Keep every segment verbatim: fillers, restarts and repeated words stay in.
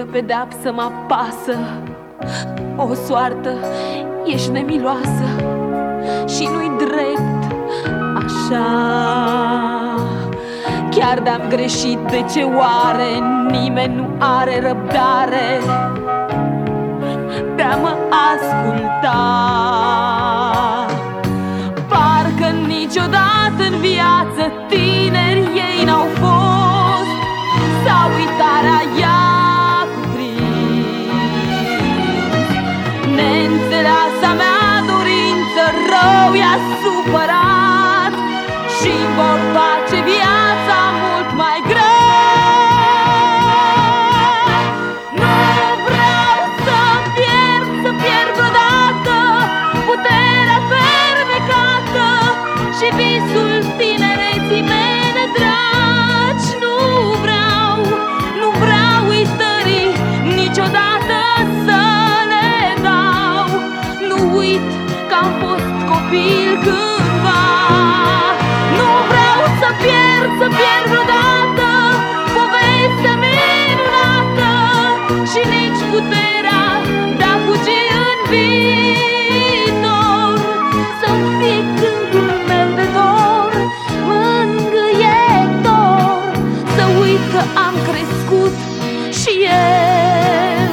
pedeapsă mă apasă. O soartă, ești nemiloasă și nu-i drept așa. Chiar de-am greșit, de ce oare nimeni nu are răbdare de a mă asculta? Parcă niciodată în viață tineri ei n-au fost, sau uitarea i-a cuprins. Neînțeleasa mea dorință rău i-a supărat și-mi vor face viața mult mai grea. Nu vreau să pierd, să pierd vreodată puterea fermecată și visul tinereții mele dragi. Nu vreau, nu vreau uitării niciodată să le dau. Nu uit că am fost copil cândva. Nu vreau să pierd, să pierd vreodată povestea minunată și nici puterea de a fugi în viitor. Să-mi fii câmpul meu de dor, mângâietor. Să uit că am crescut și eu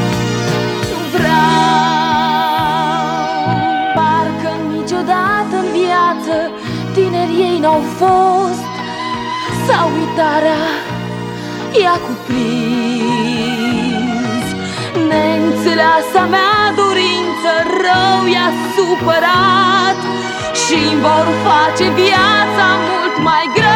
vreau. Parcă niciodată în viață tineri ei n-au fost, sau uitarea i-a cuprins. Neînțeleasa mea dorință rău i-a supărat și-mi vor face viața mult mai grea.